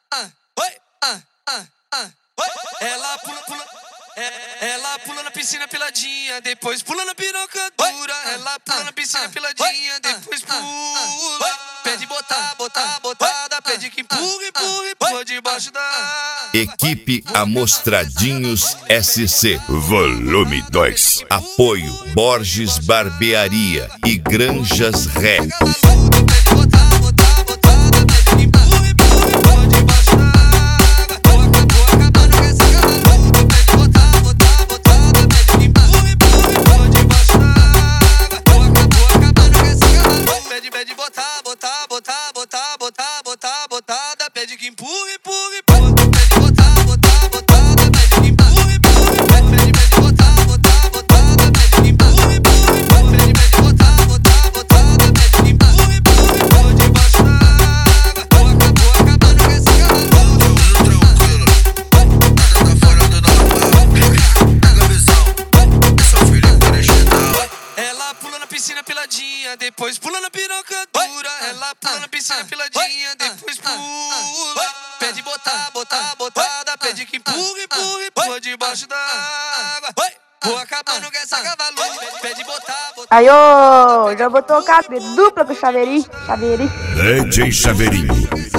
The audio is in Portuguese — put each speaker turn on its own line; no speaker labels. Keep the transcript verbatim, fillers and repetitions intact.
ah, oi, ah, ah, ah, oi. Ela pula, pula, é, ela pula na piscina peladinha, depois pula na piroca dura. Ela pula na piscina peladinha, depois pula. Pede botar, botar, botada, pede que empurra, empurra, empurra debaixo da
Equipe Amostradinhos S C Volume dois. Apoio Borges Barbearia e Granjas Ré.
Pede botar, botar, botar, botar, botar, botar, botada, pede que empurra, empurra, empurra. Pede botar, botar, botada, pede que empurra, empurra. Pede, pede botar, botar, botada, pede que empurra, empurra. Pede, pede botar, botar, botada, pede que empurra, empurra. Empurra debaixo da água, ou acabou acabando com esse calor.
Tranquilo, nada tá fora do normal. Pega a visão, essa filha é original.
Ela pula na piscina peladinha, depois pula na piroca dura. Ela pula na piscina peladinha, depois pula. Pede botar, botar, botada, pede que empurra, empurra, empurra debaixo da água. Vou acabando com essa cavalo. Pede botar, botar.
Aí, ô, já vou tocar dupla com o Chaveirinho, Chaveirinho.
D J Chaveirinho.